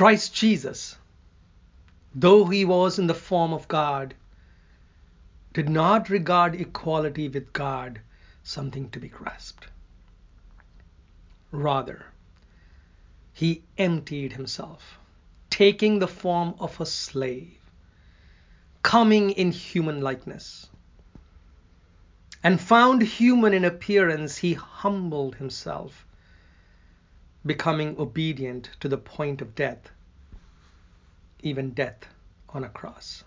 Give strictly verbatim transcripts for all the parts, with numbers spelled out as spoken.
Christ Jesus, though he was in the form of God, did not regard equality with God something to be grasped. Rather, he emptied himself, taking the form of a slave, coming in human likeness. And found human in appearance, he humbled himself, becoming obedient to the point of death, even death on a cross.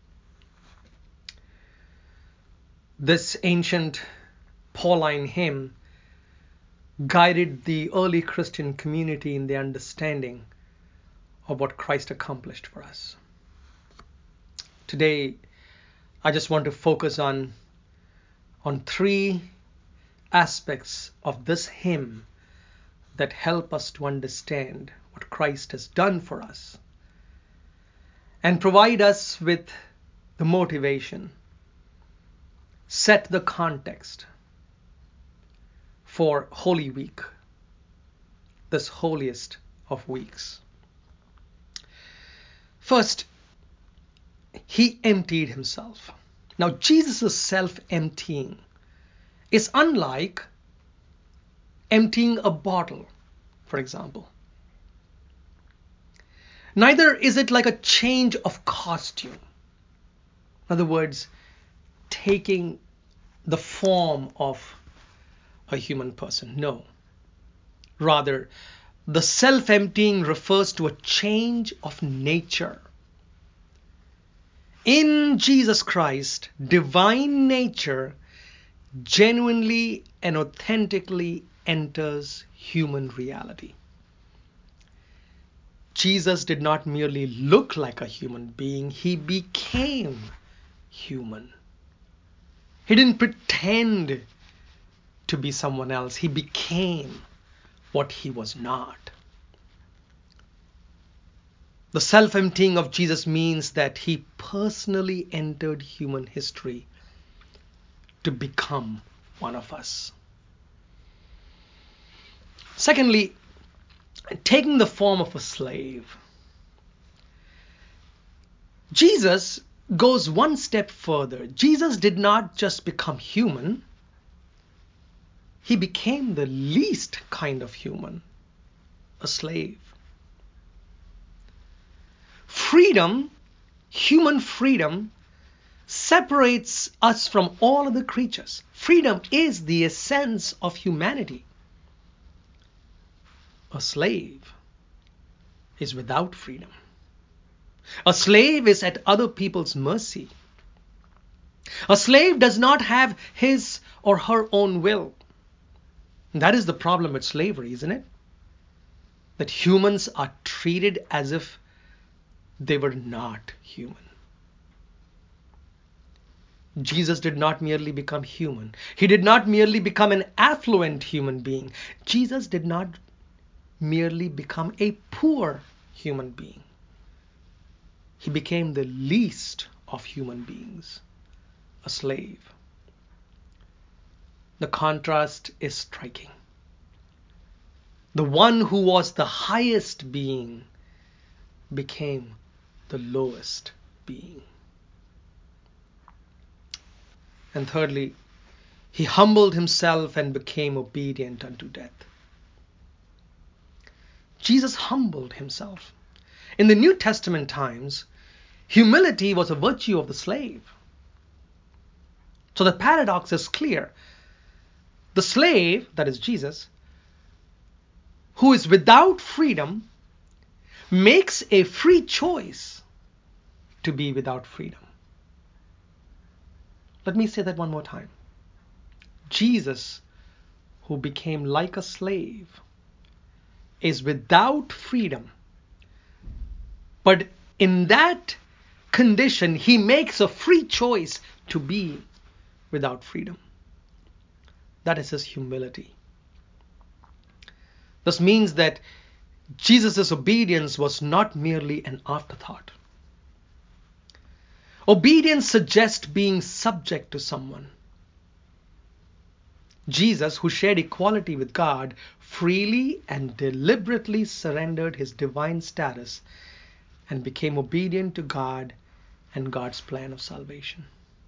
This ancient Pauline hymn guided the early Christian community in their understanding of what Christ accomplished for us. Today, I just want to focus on, on three aspects of this hymn that help us to understand what Christ has done for us and provide us with the motivation, set the context for Holy Week, this holiest of weeks. First, he emptied himself. Now, Jesus' self-emptying is unlike emptying a bottle, for example. Neither is it like a change of costume. In other words, taking the form of a human person. No. Rather, the self-emptying refers to a change of nature. In Jesus Christ, divine nature genuinely and authentically enters human reality. Jesus did not merely look like a human being, he became human. He didn't pretend to be someone else, he became what he was not. The self-emptying of Jesus means that he personally entered human history to become one of us. Secondly, taking the form of a slave. Jesus goes one step further. Jesus did not just become human, he became the least kind of human, a slave. Freedom, human freedom, separates us from all other creatures. Freedom is the essence of humanity. A slave is without freedom. A slave is at other people's mercy. A slave does not have his or her own will. That is the problem with slavery, isn't it? That humans are treated as if they were not human. Jesus did not merely become human. He did not merely become an affluent human being. Jesus did not merely become a poor human being. He became the least of human beings, a slave. The contrast is striking. The one who was the highest being became the lowest being. And thirdly, he humbled himself and became obedient unto death. Jesus humbled himself. In the New Testament times, humility was a virtue of the slave. So the paradox is clear. The slave, that is Jesus, who is without freedom, makes a free choice to be without freedom. Let me say that one more time. Jesus, who became like a slave, is without freedom. But in that condition, he makes a free choice to be without freedom. That is his humility. This means that Jesus' obedience was not merely an afterthought. Obedience suggests being subject to someone. Jesus, who shared equality with God, freely and deliberately surrendered his divine status and became obedient to God and God's plan of salvation.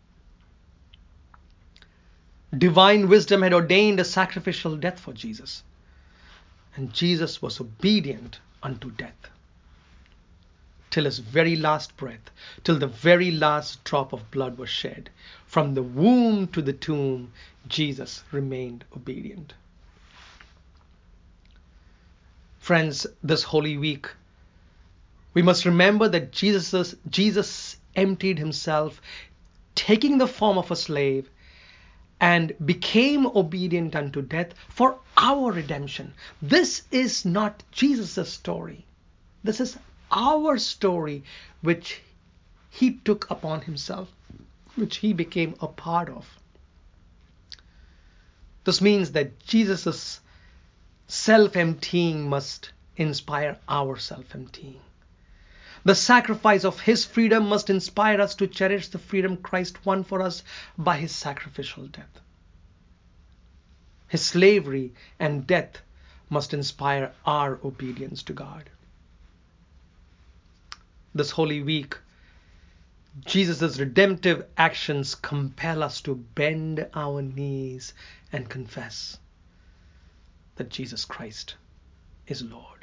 Divine wisdom had ordained a sacrificial death for Jesus, and Jesus was obedient unto death. Till his very last breath, till the very last drop of blood was shed, from the womb to the tomb, Jesus remained obedient. Friends, this Holy Week, we must remember that Jesus, Jesus emptied himself, taking the form of a slave, and became obedient unto death for our redemption. This is not Jesus' story. This is our story, which he took upon himself, which he became a part of. This means that Jesus' self-emptying must inspire our self-emptying. The sacrifice of his freedom must inspire us to cherish the freedom Christ won for us by his sacrificial death. His slavery and death must inspire our obedience to God. This Holy Week, Jesus' redemptive actions compel us to bend our knees and confess that Jesus Christ is Lord.